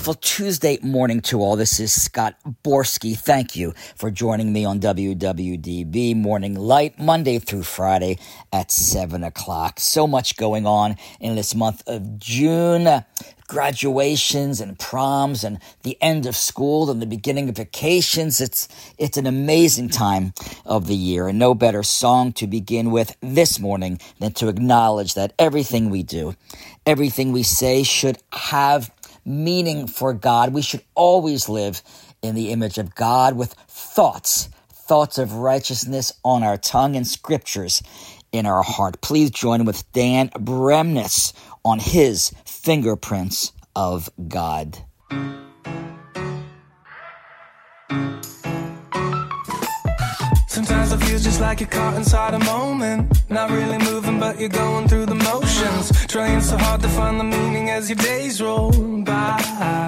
wonderful Tuesday morning to all. This is Scott Borski. Thank you for joining me on WWDB Morning Light, Monday through Friday at 7 o'clock. So much going on in this month of June. Graduations and proms and the end of school and the beginning of vacations. It's an amazing time of the year, and no better song to begin with this morning than to acknowledge that everything we do, everything we say should have meaning for God. We should always live in the image of God with thoughts of righteousness on our tongue and scriptures in our heart. Please join with Dan Bremnes on his Fingerprints of God. Sometimes it feels just like you're caught inside a moment, not really moving, but you're going through the motions, trying so hard to find the meaning as your days roll by.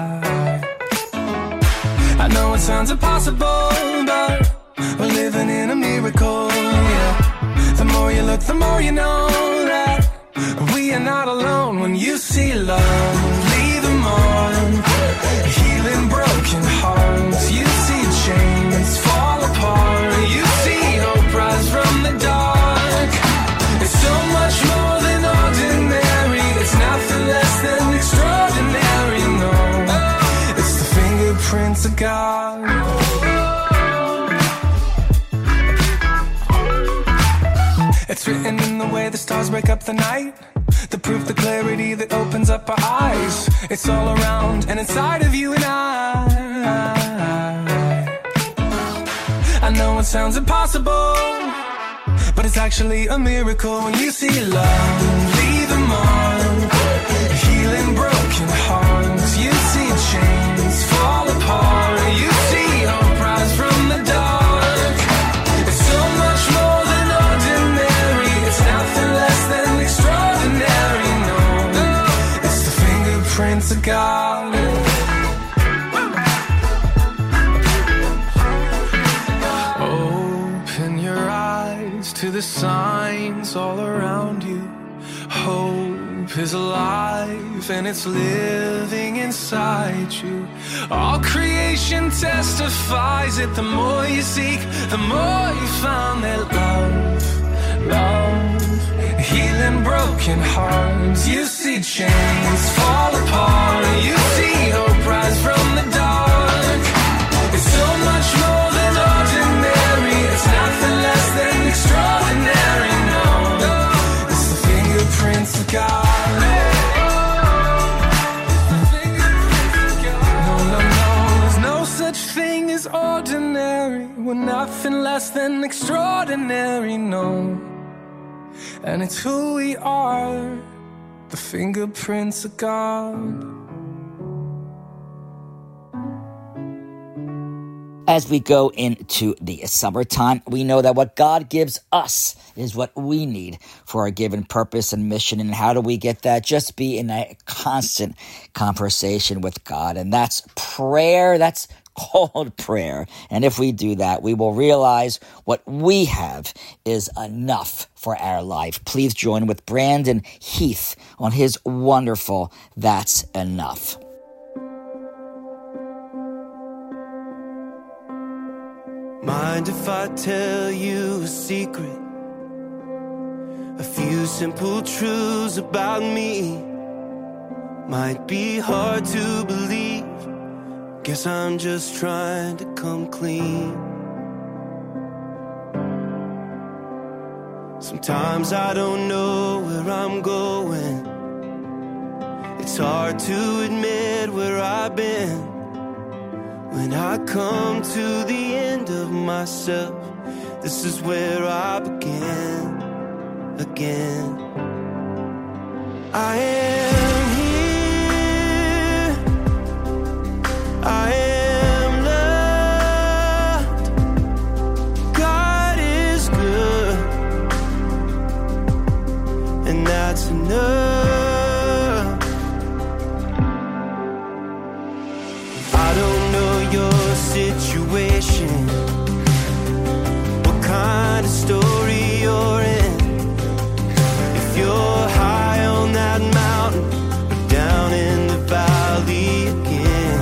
I know it sounds impossible, but we're living in a miracle, yeah. The more you look, the more you know that we are not alone. When you see love, leave them on, healing broken hearts. You see chains fall apart. You see hope rise from the dark. It's so much more than ordinary. It's nothing less than extraordinary, no. It's the fingerprints of God. It's written in the way the stars break up the night, the proof, the clarity that opens up our eyes. It's all around and inside of you and I know it sounds impossible, but it's actually a miracle when you see love, leave them on, healing broken hearts. You see chains fall apart. You see hope rise from the dark. It's so much more than ordinary. It's nothing less than extraordinary, no. It's the fingerprints of God. Open your eyes to the signs all around you. Hope is alive and it's living inside you. All creation testifies it. The more you seek, the more you find that love, healing broken hearts. You see chains fall apart. You see hope rise from the dark. It's so much more than ordinary. It's nothing less than extraordinary, no. It's the fingerprints of God. Thing is ordinary. We're nothing less than extraordinary, no. And it's who we are, the fingerprints of God. As we go into the summertime, we know that what God gives us is what we need for our given purpose and mission. And how do we get that? Just be in a constant conversation with God. And that's prayer. That's called prayer. And if we do that, we will realize what we have is enough for our life. Please join with Brandon Heath on his wonderful That's Enough. Mind if I tell you a secret? A few simple truths about me. Might be hard to believe. Guess I'm just trying to come clean. Sometimes I don't know where I'm going. It's hard to admit where I've been. When I come to the end of myself, this is where I began again. I am here, I am loved. God is good, and that's enough. I don't know your situation, what kind of story you're in. If you're high on that mountain or down in the valley again,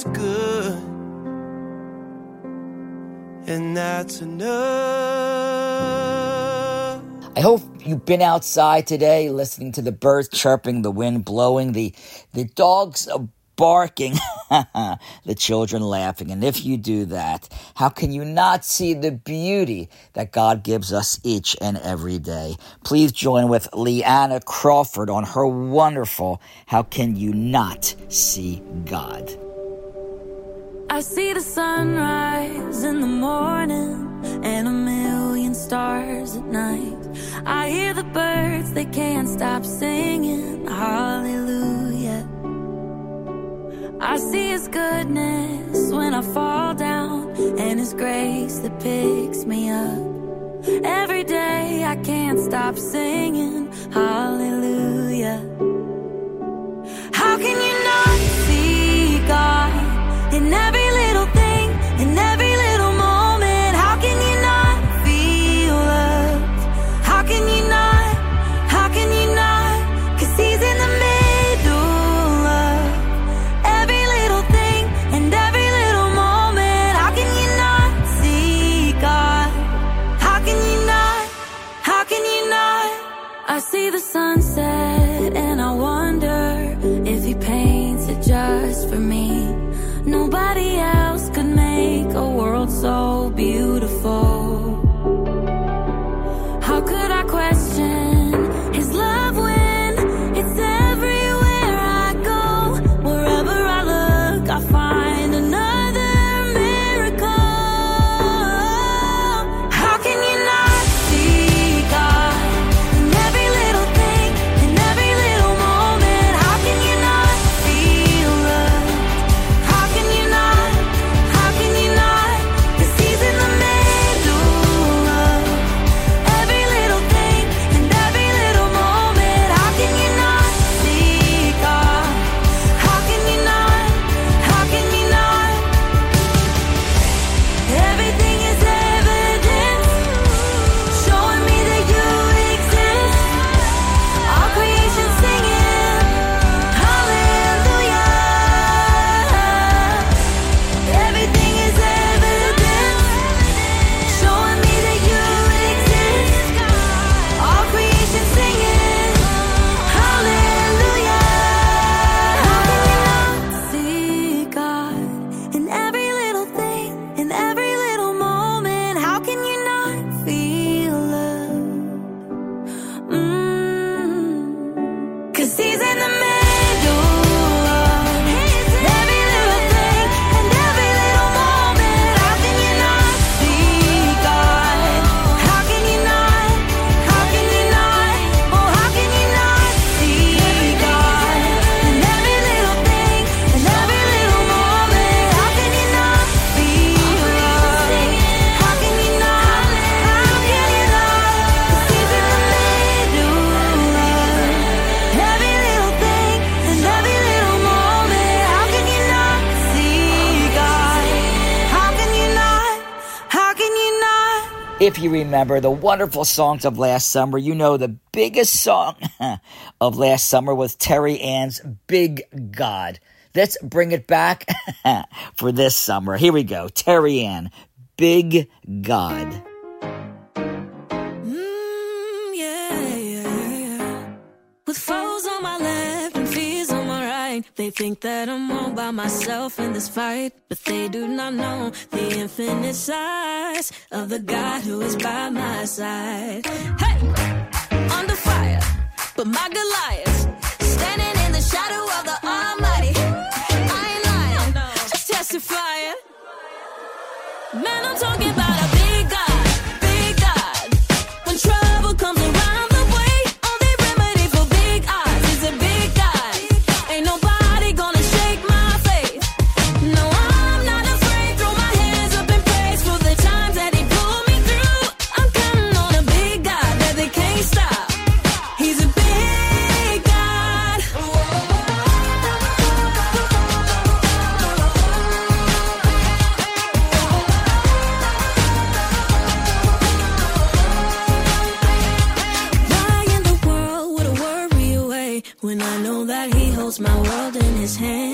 is good, and that's enough. I hope you've been outside today listening to the birds chirping, the wind blowing, the dogs barking, the children laughing. And if you do that, how can you not see the beauty that God gives us each and every day? Please join with Leanna Crawford on her wonderful How Can You Not See God? I see the sunrise in the morning and a million stars at night. I hear the birds, they can't stop singing hallelujah. I see His goodness when I fall down and His grace that picks me up. Every day I can't stop singing hallelujah. How can you not see God in every little thing, in every little moment? How can you not feel loved? How can you not? How can you not? 'Cause He's in the middle of every little thing and every little moment. How can you not see God? How can you not? How can you not? I see the sunset and I wonder if He paints it just for me. Nobody else could make a world so beautiful. How could I question His love when it's everywhere I go? Wherever I look, I find another miracle. How can you not see God in every little thing, in every little moment? How can you not feel love? How can you not? How can you not? 'Cause He's in the middle of every little thing and every little moment. How can you not see God? How can you not? How can you not? Everything is evidence, showing me that You exist. All creation singing hallelujah. Everything is evidence, showing me that You exist. All creation singing hallelujah. How can you not see God in every little thing, in every little moment? How can you not feel love? 'Cause He's in the middle of every little thing and every little moment. How can you not see God? How can you not? How can you not? Oh, how can you not see God in every little thing and every little moment? How can you not feel love? How can you not? How can you not? 'Cause He's in the middle of every little thing and every little moment. How can you not see God? How can you not? How can you not? If you remember the wonderful songs of last summer, you know the biggest song of last summer was Terry Ann's Big God. Let's bring it back for this summer. Here we go. Terry Ann, Big God. Yeah. With foes on my left and fears on my right, they think that I'm all by myself in this fight, but they do not know the infinite size of the God who is by my side. Hey, under fire, but my Goliath standing in the shadow of the Almighty. I ain't lying, just testifying. Man, I'm talking about a big God, big God. When trouble comes around the way, only remedy for big odds is a big God. Ain't nobody gonna shake my faith. No, I'm not afraid. Throw my hands up in praise for the times that He pulled me through. I'm counting on a big God that they can't stop. He's a big God.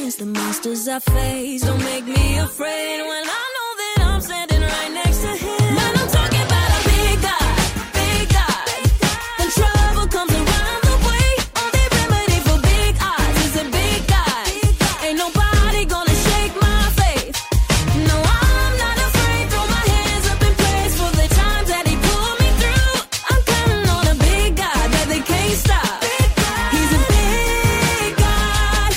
darkness, the monsters I face don't make me afraid when I know that I'm standing right next to him. Man, I'm talking about a big God, big God. When trouble comes around the way, only remedy for big odds is a big God. Ain't nobody gonna shake my faith. No, I'm not afraid. Throw my hands up in praise for the times that he pulled me through. I'm counting on a big God that they can't stop. He's a big God.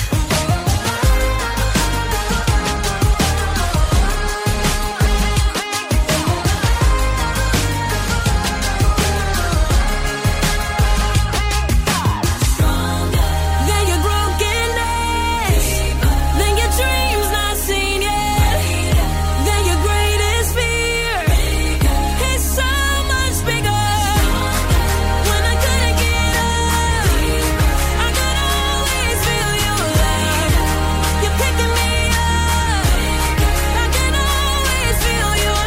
Stronger than your brokenness, than your dreams not seen yet, than your greatest fear. He's so much bigger. When I couldn't get up, I could always feel your love. You're picking me up. I can always feel your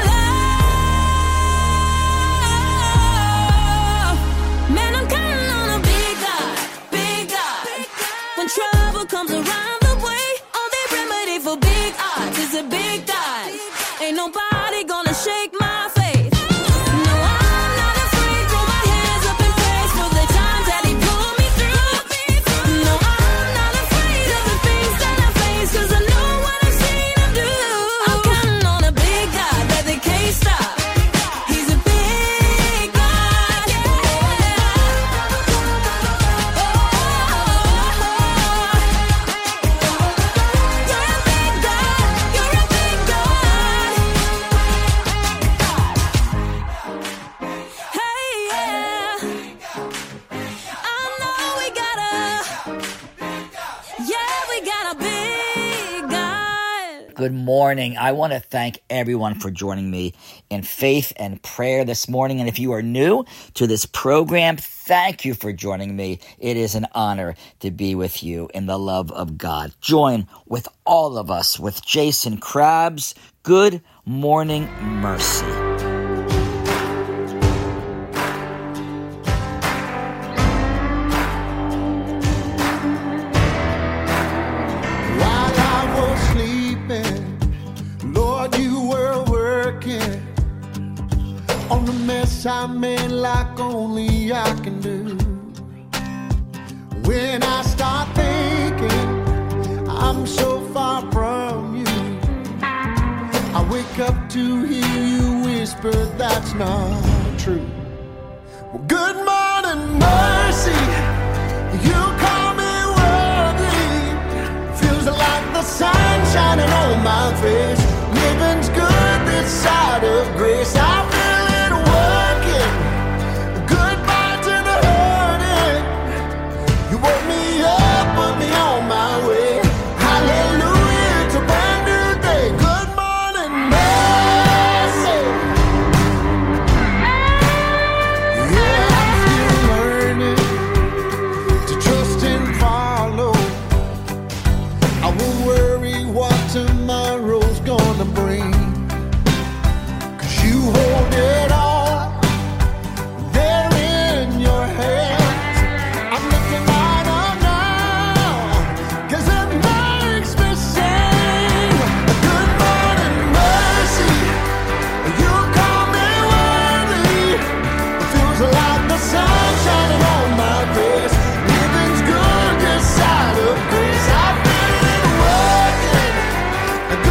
love. Man, I'm counting on a big God, big God. When trouble comes around the way, only remedy for big odds is a big God. Ain't nobody gonna shake my faith. No, I'm not afraid. Throw my hands up in praise for the times that he pulled me through. No, I'm not afraid of the things that I face, 'cause I know what I've seen him do. I'm counting on a big God that they can't stop. He's a big God. You're a big God. You're a big God. Hey, yeah. I know we got a big God. Good morning. I want to thank everyone for joining me in faith and prayer this morning. And if you are new to this program, thank you for joining me. It is an honor to be with you in the love of God. Join with all of us with Jason Krabs. Good morning, mercy. While I was sleeping, Lord, you were working on the mess I made like only I can do. When I start thinking I'm so far from you, I wake up to hear you whisper that's not true. Well, good morning, mercy. You call me worthy. Feels like the sun shining on my face. Living's good this side of grace. I feel it working. Goodbye to the hurting. You woke me up, put me on my way. Hallelujah, it's a brand new day. Good morning, mercy. Yeah, I'm still learning to trust and follow. I won't worry what tomorrow's gonna bring, 'cause you hold it all there in your hands. I'm looking right up now, 'cause it makes me sing. Good morning, mercy. You call me worthy. It feels like the sun shining on my face. Living's good this side of grace. I feel it working.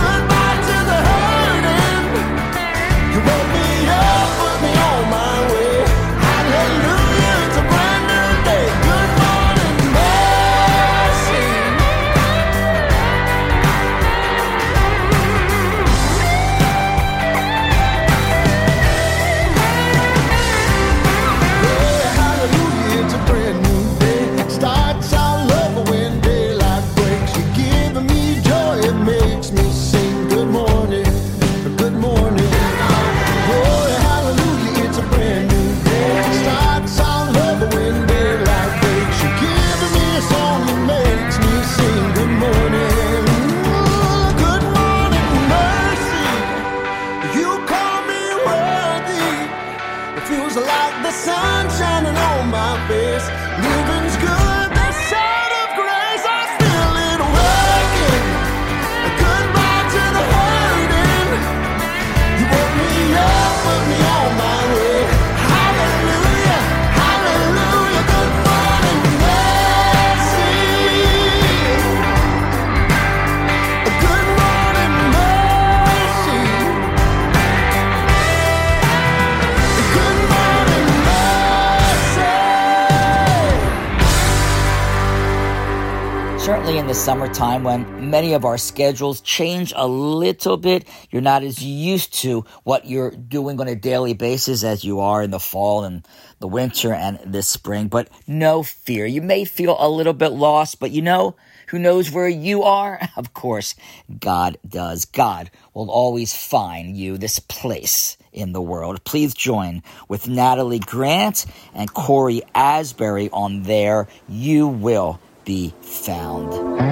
in the summertime when many of our schedules change a little bit. You're not as used to what you're doing on a daily basis as you are in the fall and the winter and the spring. But no fear. You may feel a little bit lost, but you know who knows where you are? Of course, God does. God will always find you this place in the world. Please join with Natalie Grant and Corey Asbury on There You Will Be Found.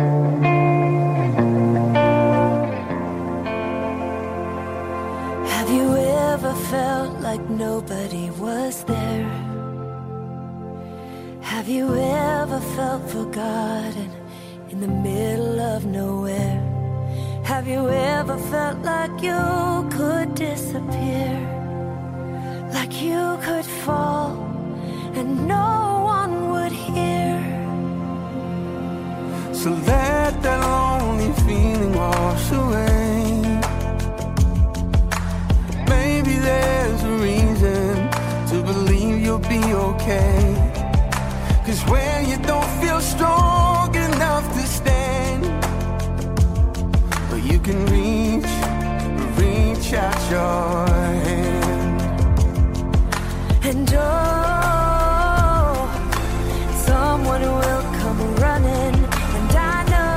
Have you ever felt like nobody was there? Have you ever felt forgotten in the middle of nowhere? Have you ever felt like you could disappear? Like you could fall and no one would hear? So let that lonely feeling wash away. Maybe there's a reason to believe you'll be okay. 'Cause when you don't feel strong enough to stand, but you can reach out your hand. And oh, someone will come running, and I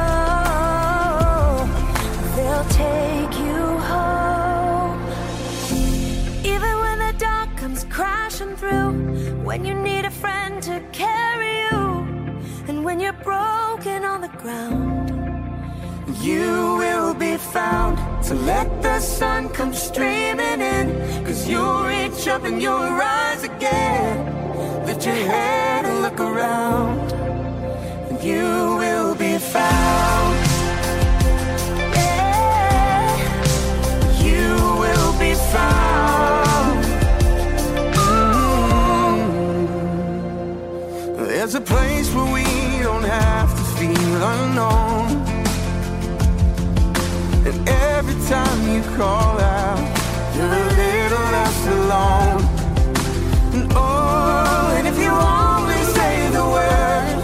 know they'll take you home. Even when the dark comes crashing through, when you need a friend to carry you, and when you're broken on the ground, You will be found. So let the sun come streaming in, 'cause you'll reach up and you'll rise again. Lift your head and look around, and you will be found. yeah. You will be found. There's a place where we don't have to feel unknown. And every time you call out, you're a little less alone. And oh, and if you only say the word,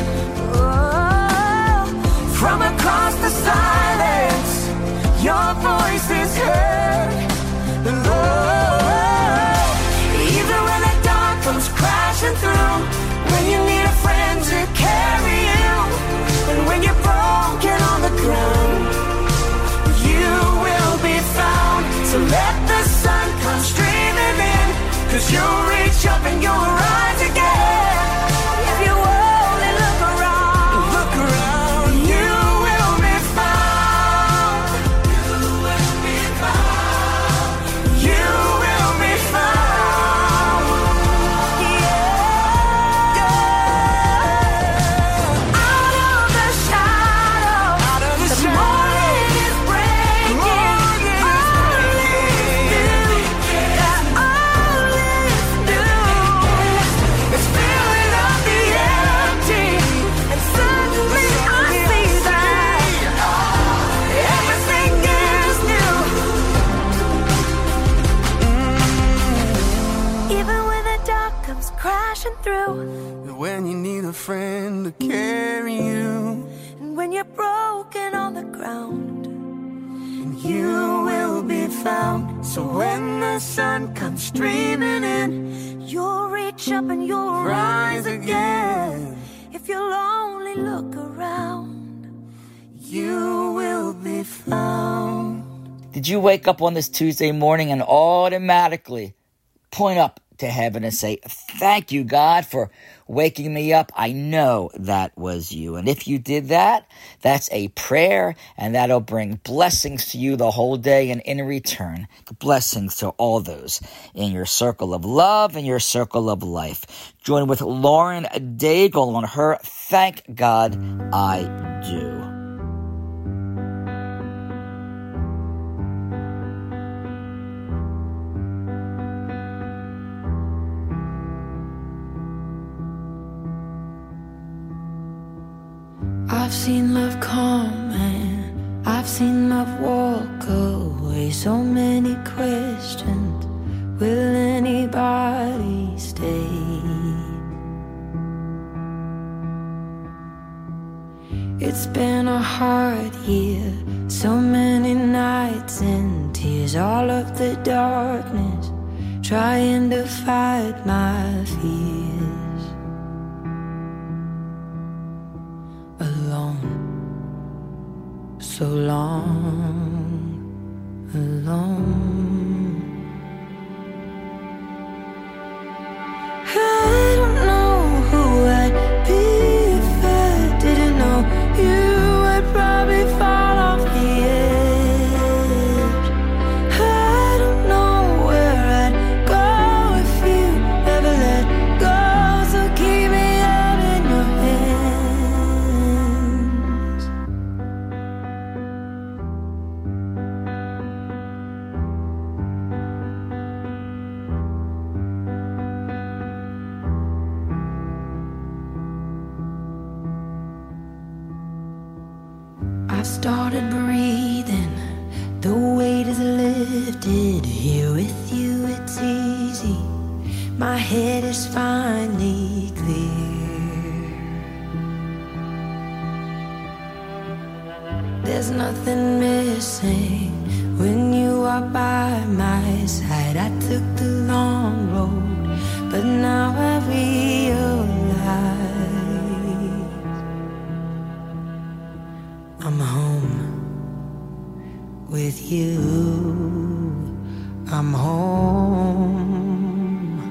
Oh, from across the silence, your voice is heard. And oh, even when the dark comes crashing through, when you need a friend to carry you, and when you're broken on the ground, you will be found. So let the sun come streaming in, 'cause you'll reach up and you'll rise again. if you only look around, Look around, you will be found. You will be found. You will be found. yeah. Out of the shadow, Out of the the shadow. morning is breaking. Morning is All is new. It's filling up the empty, And suddenly I see that everything is new. even when the dark comes crashing through, When you need a friend to carry you, and when you're broken on the ground, you will be found. So when the sun comes streaming in, you'll reach up and you'll rise again. If you'll only look around, You will be found. Did you wake up on this Tuesday morning and automatically point up to heaven and say, thank you, God, for waking me up? I know that was you. And if you did that, that's a prayer, and that'll bring blessings to you the whole day. And in return, blessings to all those in your circle of love and your circle of life. Join with Lauren Daigle on her Thank God I Do. I've seen love come and I've seen love walk away. So many questions, will anybody stay? It It's been a hard year, so many nights and tears, all of the darkness, trying to fight my fears. Alone, so long, alone. I don't know who I'd be if I didn't know you. I'd probably fall off the edge. I don't know where I'd go if you ever let go. So keep me out in your hands. I've started breathing, the weight is lifted. Here with you it's easy, my head is finally clear. There's nothing missing when you are by my side. I took the long road, but now I realize I'm home with you. I'm home.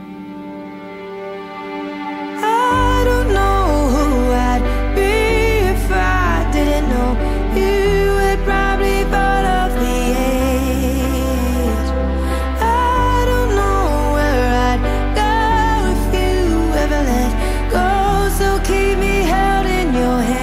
I don't know who I'd be if I didn't know you. I'd probably fall off the edge. I don't know where I'd go if you ever let go. So keep me held in your hands.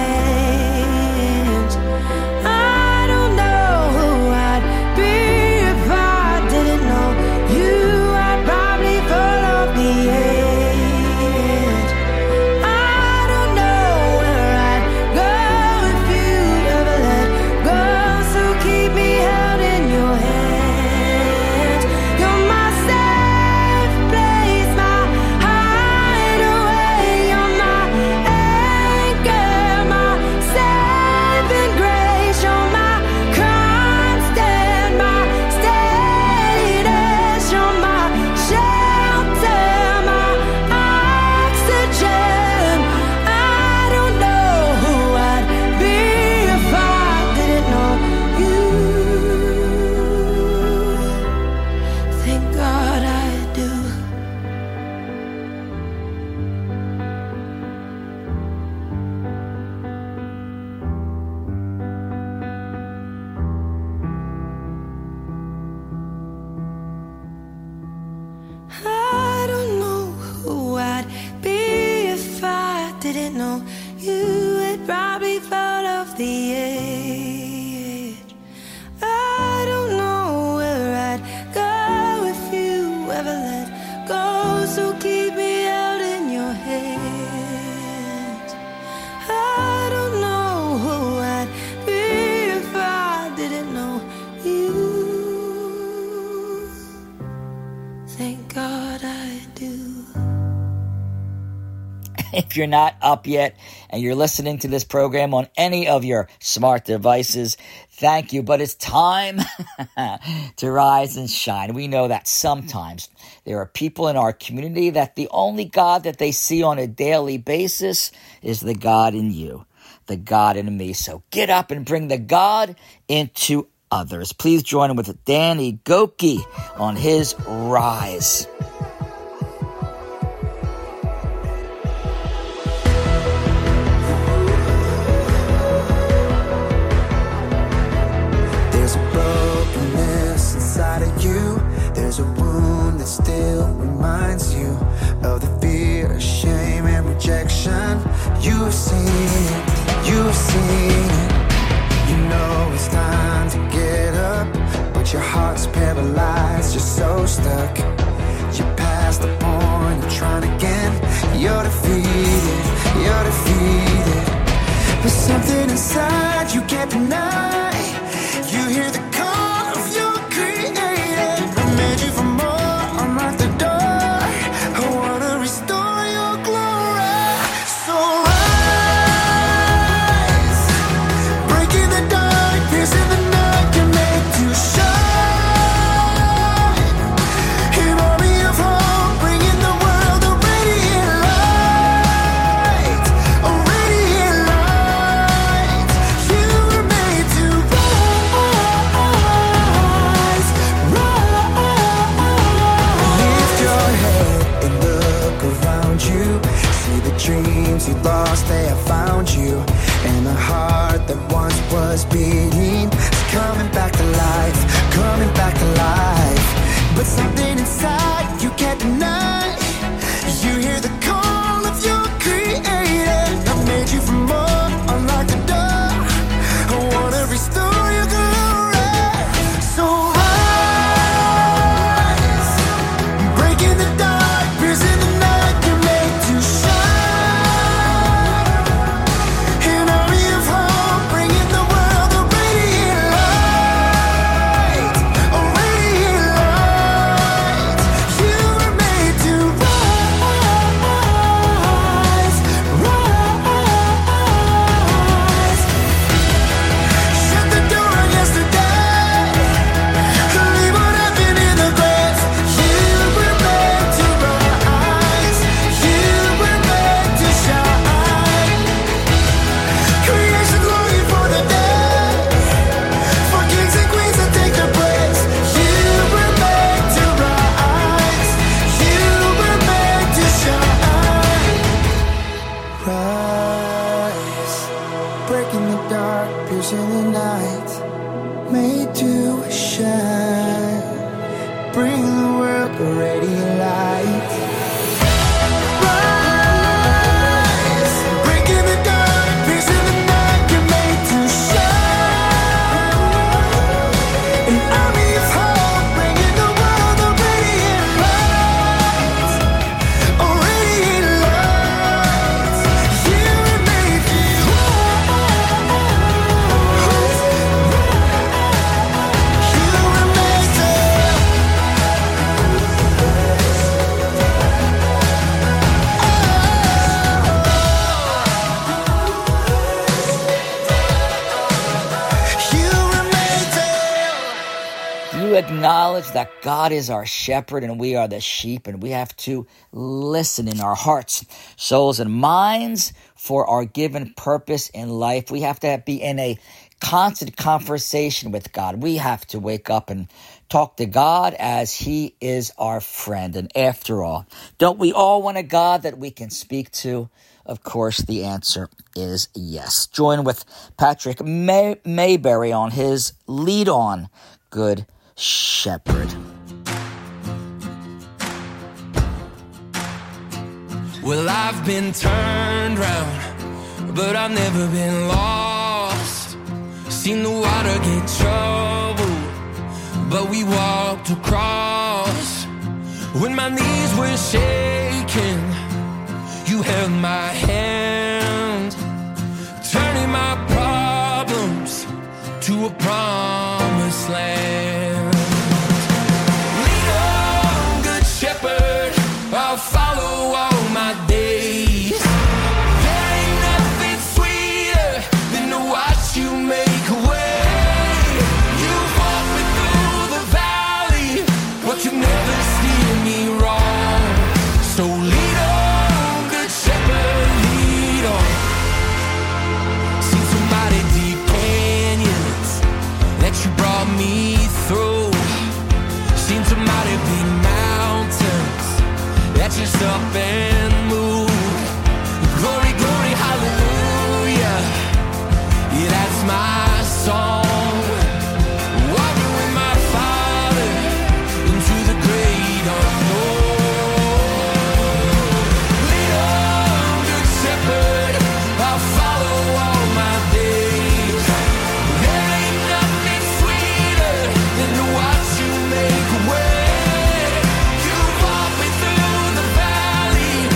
If you're not up yet and you're listening to this program on any of your smart devices, thank you. But it's time to rise and shine. We know that sometimes there are people in our community that the only God that they see on a daily basis is the God in you, the God in me. So get up and bring the God into others. Please join him with Danny Gokey on his Rise. There's a wound that still reminds you of the fear, shame, and rejection. You've seen it. You know it's time to get up, but your heart's paralyzed, you're so stuck. You're past the point of trying again. You're defeated. There's something inside you can't deny. You hear the call of your creator. Made you for more, unlock the door. I wanna restore your glory. So rise, beating, it's coming back to life, coming back to life. But something inside you can't deny. You hear the call of your creator. I made you from more, unlock the door. I wanna restore your glory. So rise, breaking the dark, piercing the night. You're made to shine. An army of hope, bringing the world a radiant light, a radiant light. You were made to rise, rise. Shut the door on yesterday. Leave what happened in the grave. You were made to rise. You were made to shine. Creation longing for the day, for kings and queens to take their place. You were made to rise. You were made to shine. Rise, breaking the dark, piercing the night. Made to shine, bring the world a radiant light. Rise, breaking the dark, piercing the night. You're made to shine. An army of hope, bringing the world a radiant light, a radiant light. You were made to rise. You were made to. You were made to. You acknowledge that God is our shepherd and we are the sheep, and we have to listen in our hearts, souls, and minds for our given purpose in life. We have to be in a constant conversation with God. We have to wake up and talk to God as He is our friend. And after all, don't we all want a God that we can speak to? Of course, the answer is yes. Join with Patrick Mayberry on his Lead On, Good Shepherd. Well, I've been turned round, but I've never been lost. Seen the water get troubled, but we walked across. When my knees were shaking, you held my hand, turning my problems to a promised land. Lead on, good shepherd, I'll follow all my days. There ain't nothing sweeter than to watch you make a way. You've walked me through the valley, but you never steer me wrong. So lead on, good shepherd, lead on. Seen some mighty deep canyons that you brought me through. Seen some mighty big mountains that you stop and move. Glory, glory, hallelujah. Yeah, that's my song. Walking with my Father into the great unknown. Lead on, good shepherd, I'll follow all my days. There ain't nothing sweeter than to watch you make a way. You walk me through the valley,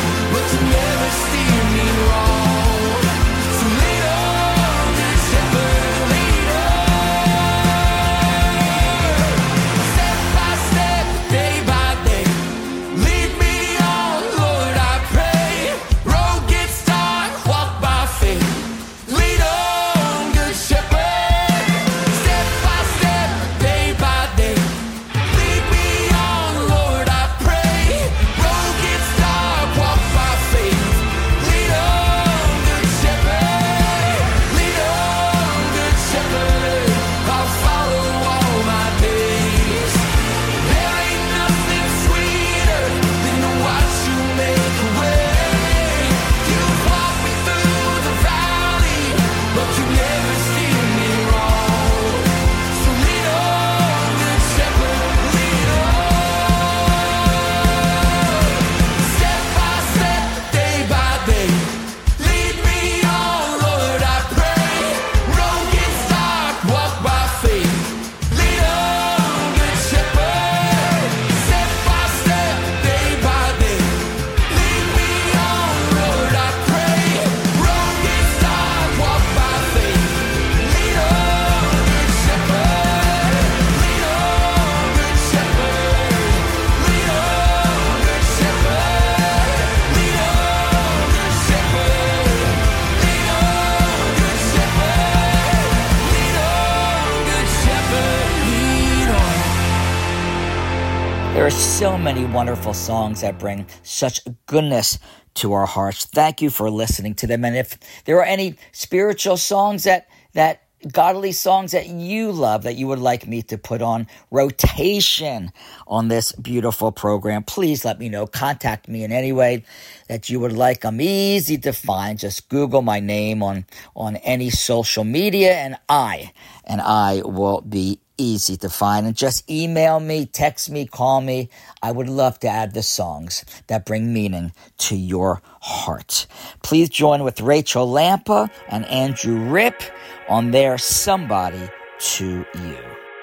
There are so many wonderful songs that bring such goodness to our hearts. Thank you for listening to them. And if there are any spiritual songs that godly songs that you love that you would like me to put on rotation on this beautiful program, please let me know. Contact me in any way that you would like. I'm easy to find. Just Google my name on any social media and I will be easy to find. And just email me, text me, call me. I would love to add the songs that bring meaning to your heart. Please join with Rachel Lampa and Andrew Ripp on their Somebody to You.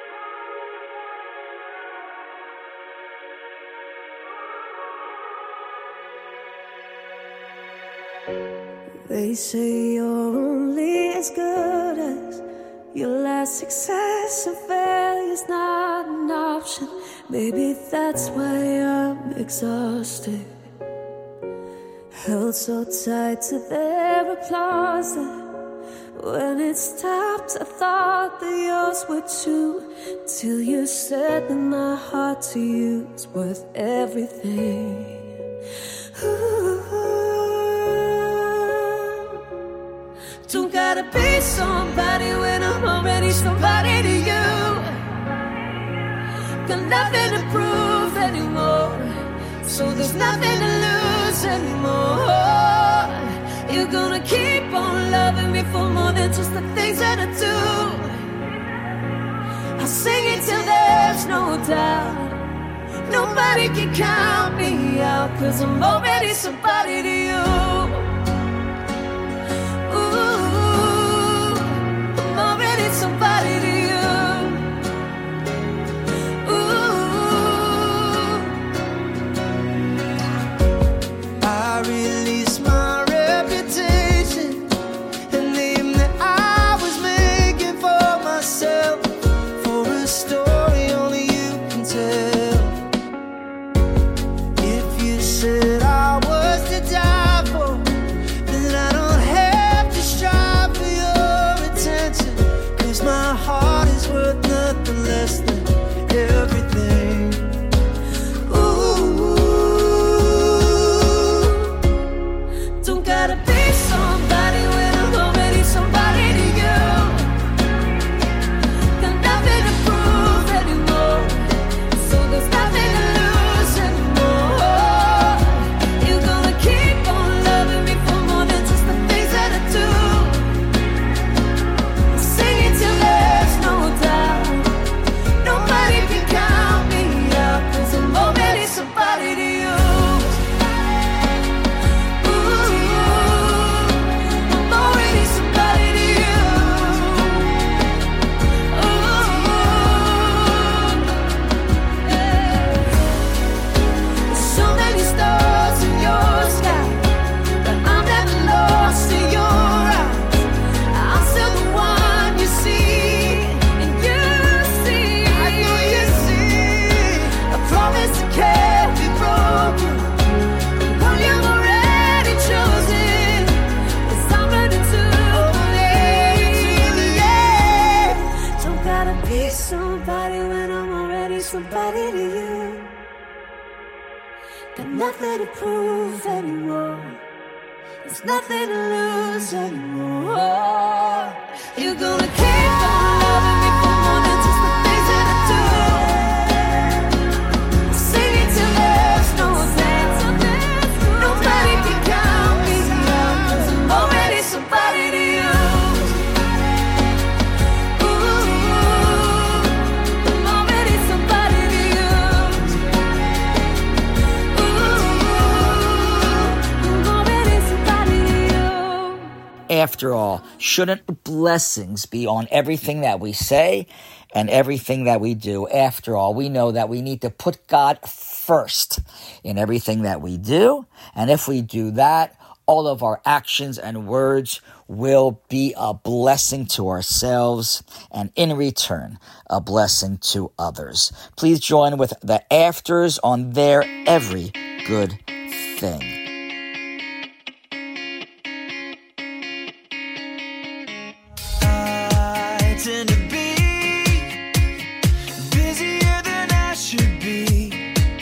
They say you're only as good as your last success, and failure's not an option. Maybe that's why I'm exhausted, held so tight to their applause that when it stopped, I thought that yours would too, till you said that my heart to you is worth everything. Ooh. Don't gotta be somebody when I'm already somebody to you. Got nothing to prove anymore, so there's nothing to lose anymore. You're gonna keep on loving me for more than just the things that I do. I'll sing it till there's no doubt. Nobody can count me out, 'cause I'm already somebody to you. Ooh, I'm already somebody to you. Ooh, I release my reputation, a name that I was making for myself, for a story only you can tell. If you said I was to die for, then I don't have to strive for your attention, 'cause my heart is worth nothing less than everything. Ooh, don't gotta be somebody when I'm already somebody to you. Got nothing to prove anymore, so there's nothing to lose anymore. You're gonna keep on loving me for more than just the things that I do. Sing it till there's no doubt. Nobody can count me out, 'cause I'm already somebody to you. Ooh, I'm already somebody to you. Ooh, yeah. There's so many stars in your sky, but I'm never lost in your eyes. I'm still the one you see, and you see. I know you see. I promise I can't be broken. The one you've already chosen is I'm ready to believe. Yeah. Don't gotta be somebody when I'm already somebody to you. Got nothing to prove anymore, there's nothing to lose anymore. You're gonna keep on loving me for more than just the things that I do. Sing it till there's no doubt. Nobody can count me out, 'cause I'm already somebody to you. Ooh, I'm already somebody to you. Ooh, I'm already somebody to you. After all, shouldn't blessings be on everything that we say and everything that we do? After all, we know that we need to put God first in everything that we do. And if we do that, all of our actions and words will be a blessing to ourselves and in return, a blessing to others. Please join with the Afters on their Every Good Thing. I tend to be busier than I should be.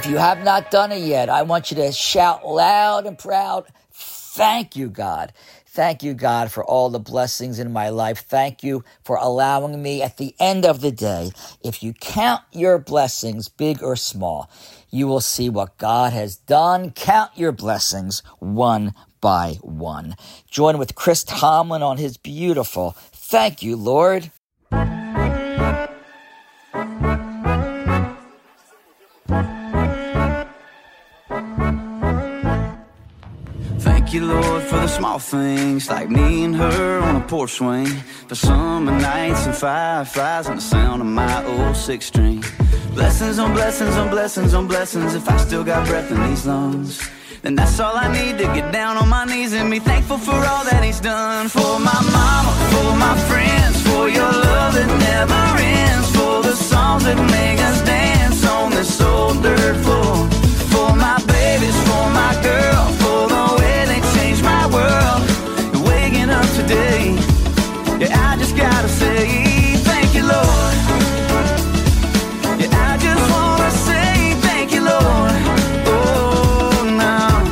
you have not done it yet, I want you to shout loud and proud, thank you, God. Thank you, God, for all the blessings in my life. Thank you for allowing me at the end of the day. If you count your blessings, big or small, you will see what God has done. Count your blessings one by one. Join with Chris Tomlin on his beautiful Thank You, Lord. Thank you, Lord, for the small things, like me and her on a porch swing, for summer nights and fireflies and the sound of my old six string. Blessings on blessings on blessings on blessings. If I still got breath in these lungs, then that's all I need to get down on my knees and be thankful for all that he's done. For my mama, for my friends, for your love that never ends, for the songs that make us dance on this old dirt floor, for my babies, for my girl, for the way they changed my world. And waking up today, yeah, I just gotta say thank you, Lord. Yeah, I just wanna say thank you, Lord. Oh, now.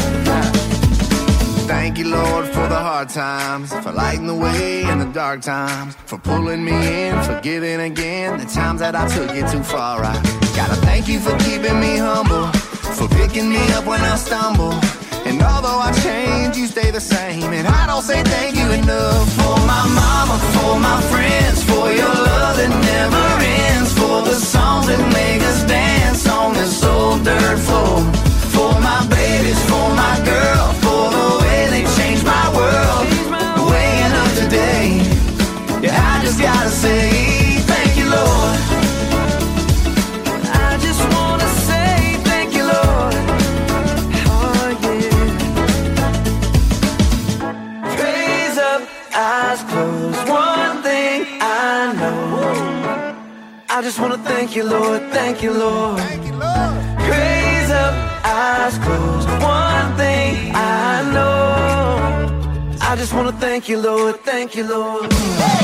Thank you, Lord, for the hard times, for lighting the way in the dark times, for pulling me in, for giving again the times that I took it too far. I gotta thank you for keeping me humble, for picking me up when I stumble. And although I change, you stay the same, and I don't say thank you enough. For my mama, for my friends, for your love that never ends, for the songs that make us dance on this old dirt floor, for my babies, for my girl, for the way they changed my world. Waking up today, yeah, I just gotta say thank you, Lord. I just wanna say thank you, Lord. Oh, yeah. Praise up, eyes closed. One thing I know, I just wanna thank you, Lord. Thank you, Lord. Thank you, Lord. Praise up, eyes closed. One thing I know, I just wanna thank you, Lord. Thank you, Lord.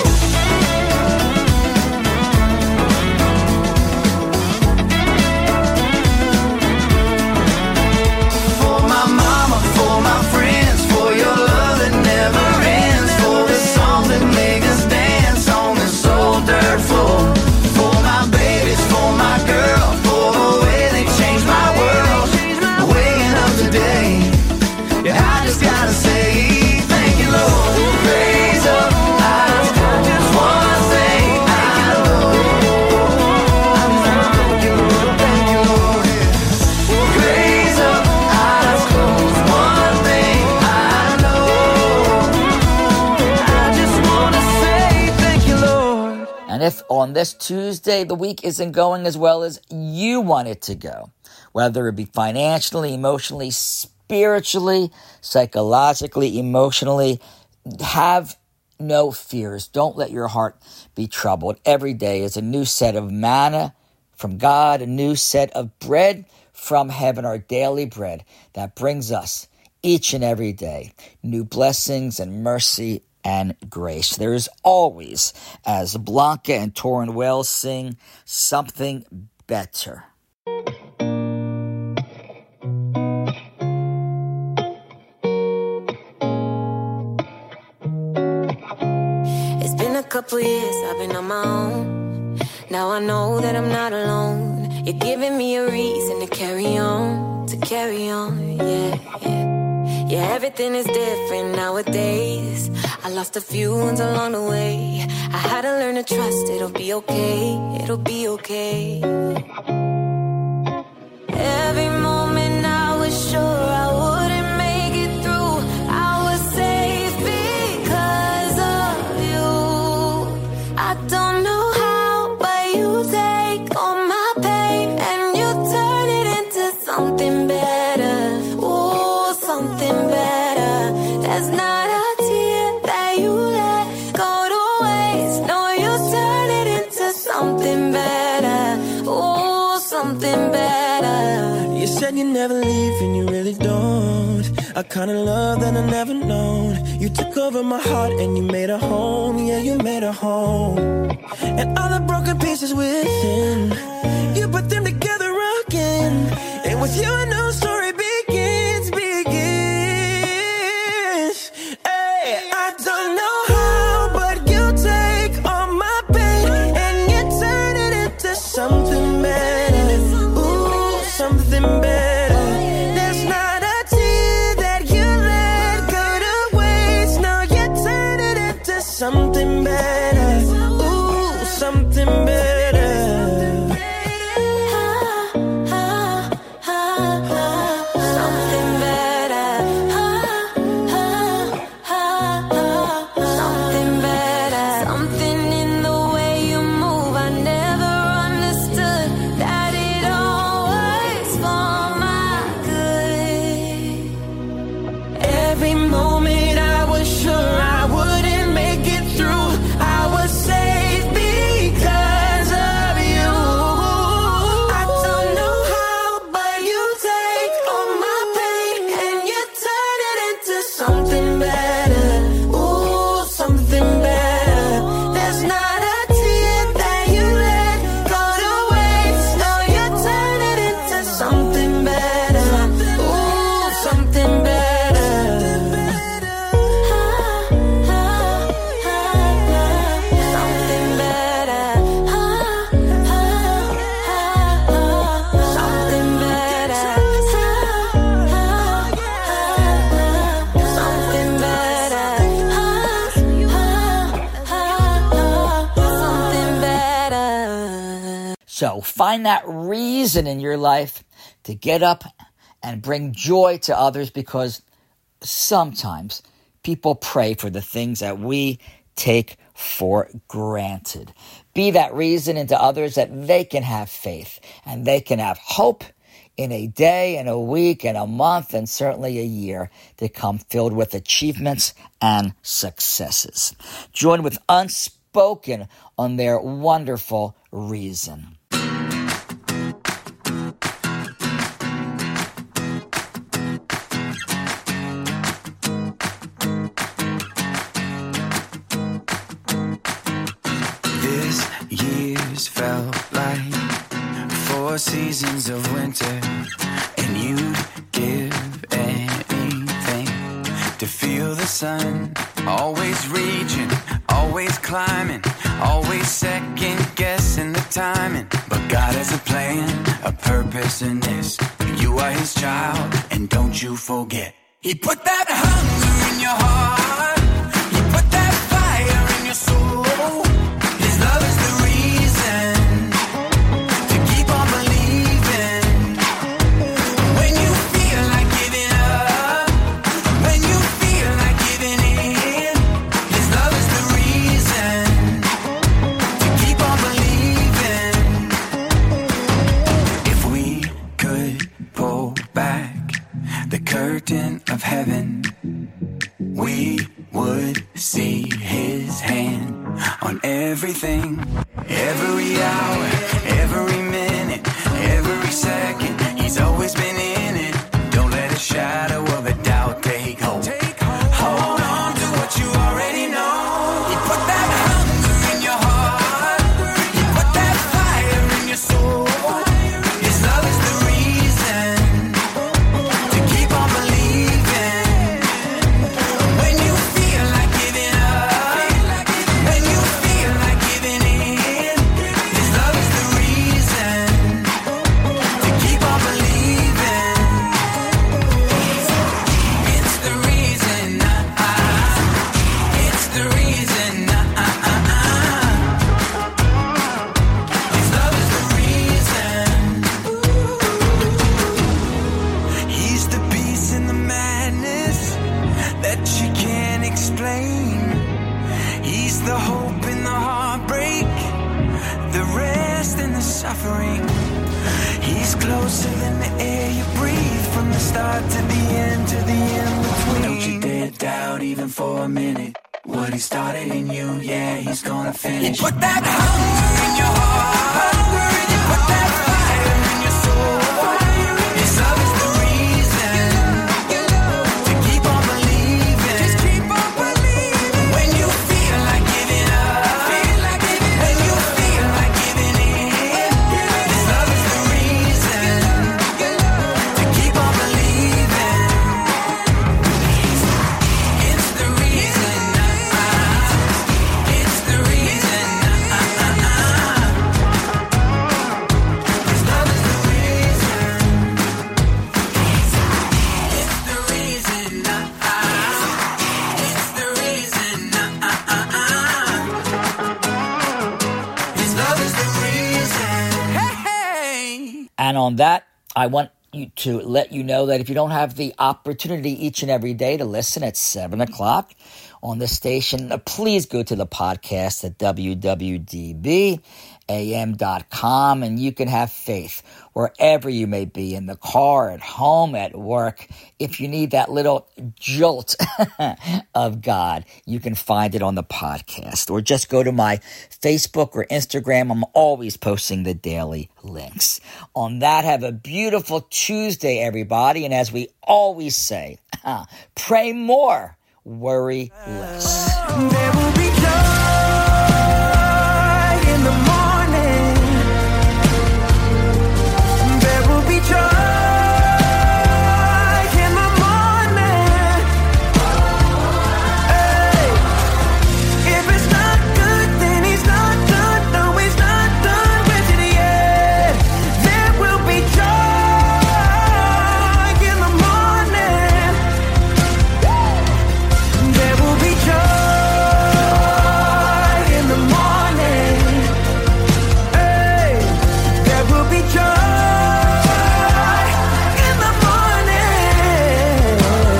For my mama, for my friends, for your love that never ends, for the songs that make us dance on this old dirt floor, for my babies, for my girl, for the way they changed my world. Waking up today, yeah, I just gotta say thank you, Lord. Praise up, I just wanna say thank you, Lord. I just wanna thank you, Lord. Thank you, Lord. Praise up, eyes closed. One thing I know, I just wanna say thank you, Lord. And if on this Tuesday the week isn't going as well as you want it to go, whether it be financially, emotionally, spiritually, psychologically, emotionally, have no fears. Don't let your heart be troubled. Every day is a new set of manna from God, a new set of bread from heaven, our daily bread that brings us each and every day new blessings and mercy and grace. There is always, as Blanca and Torrin Wells sing, something better. It's been a couple years, I've been on my own. Now I know that I'm not alone. You're giving me a reason to carry on, yeah. Yeah, everything is different nowadays. I lost a few ones along the way. I had to learn to trust, it'll be okay, it'll be okay. Every moment I was sure I wouldn't make it through. I was safe because of you. I don't know how, but you take all my pain and you turn it into something better. Ooh, something better. There's not a tear that you let go to waste. No, you turn it into something better. Ooh, something better. You said you never leave and you really don't. A kind of love that I never known. You took over my heart and you made a home. Yeah, you made a home. And all the broken pieces within, you put them together again. you a new story begins. Hey, I don't know how, but you take all my pain and you turn it into something better. Ooh, something better. There's not a tear that you let go to waste. No, you turn it into something better. Ooh, something better. So find that reason in your life to get up and bring joy to others, because sometimes people pray for the things that we take for granted. Be that reason into others that they can have faith and they can have hope in a day and a week and a month and certainly a year to come, filled with achievements and successes. Join with Unspoken on their wonderful reason. This year's felt like 4 seasons of winter, and you'd give anything to feel the sun. Always reaching, always climbing, always second guessing the timing. But God has a plan, a purpose in this. You are his child, and don't you forget. He put that hunger in your heart. He put that fire in your soul. His love is the reason to keep on believing. When you feel like giving up, when you feel like giving in, his love is the reason to keep on believing. If we could pull back the curtain of heaven, we would see his hand on everything. Every hour, every minute, every second, he's always been in it. Don't let a shadow of a doubt take hold. Hold on to what you already know. He put that hunger in your heart. He put that fire in your soul. His love is the reason to keep on believing. When you feel like giving up, when you feel like giving in, his love is the reason to keep on believing. It's the reason, it's the reason, his love is the reason. He's the peace in the madness that you can't explain. He's the hope in the heartbreak, the rest in the suffering. He's closer than the air you breathe, from the start to the end, to the in-between. Don't you dare doubt even for a minute what he started in you, yeah, he's gonna finish. He put that hunger in your heart. He put that fire in your soul. His love is the reason to keep on believing. Just keep on believing. When you feel like giving up, when you feel like giving in, his love is the reason to And on that, I want to let you know that if you don't have the opportunity each and every day to listen at 7 o'clock on the station, please go to the podcast at www.am.com, and you can have faith wherever you may be, in the car, at home, at work. If you need that little jolt of God, you can find it on the podcast, or just go to my Facebook or Instagram. I'm always posting the daily links. On that, have a beautiful Tuesday, everybody. And as we always say, pray more, worry less. There will be joy in the morning. There will be joy in the morning. Hey, if it's not good, then he's not done. No, he's not done with it yet. There will be joy in the morning. There will be joy in the morning. Hey, there will be joy in the morning.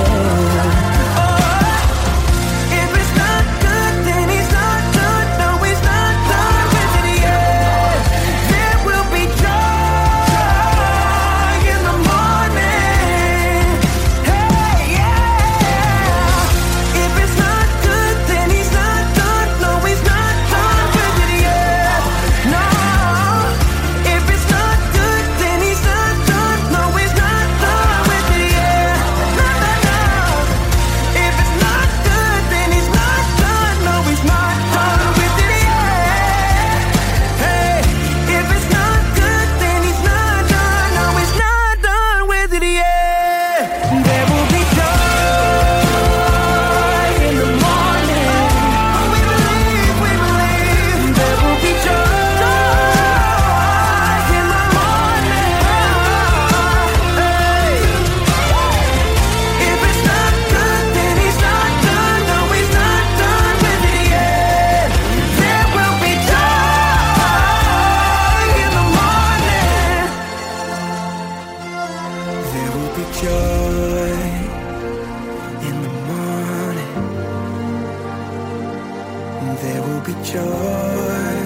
Oh, if it's not good, then he's not done. No, he's not done with it yet. There will be joy in the morning. Hey, yeah. If it's not good, then he's not done. No, he's not done with it yet. No. If it's not good, then he's not done. No, he's not done with it yet. No, no, no. If it's not good, then he's not done. No, he's not done with it yet. Hey, if it's not good, then he's not done. No, he's not done with it yet. There will be joy in the morning. We believe, we believe. There will be joy in the morning. Hey, if it's not good, then he's not done. No, he's not done with it yet. There will be joy in the morning. There will be joy in the morning. There will be joy